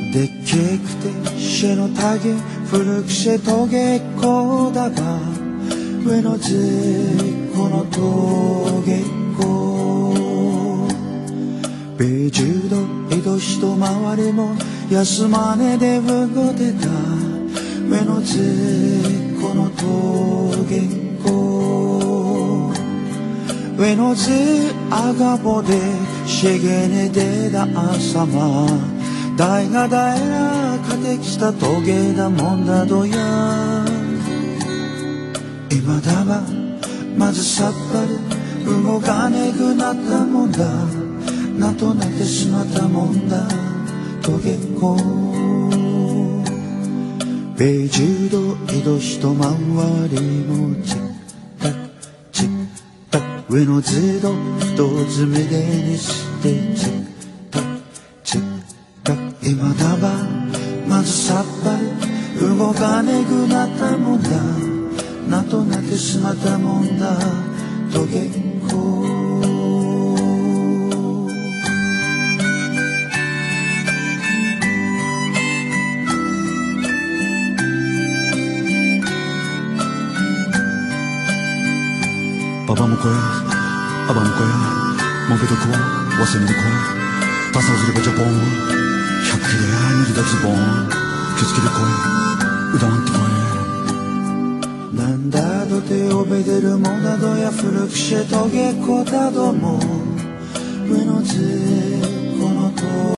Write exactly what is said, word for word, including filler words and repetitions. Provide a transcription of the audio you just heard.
でっけくてシェのタゲ古くせトゲっこだば上のずっこのトゲっこ米十度江戸一回りも安まねでうごてた上のずっこのトゲっこ上のずあがぼでしげねでだあさま大が大らかてきたトゲだもんだどや今だばまずさっぱり動かねくなったもんだなんとなってしまったもんだトゲっこ米十度江戸一回りもチッタッチッタッ上の図度一つ目でにしてチッタッチッタッ今だばまずさっぱり動かねくなったもんだなんとなってしまったもんだトゲっこ爸爸们快，阿爸们快，mon petit quoi，我是你的快，打扫这里边叫帮我，百キロやにりだつぼん、気付きで快，うどんって快。 なんだどておべでるもんだどや古くしトゲっこだども上のず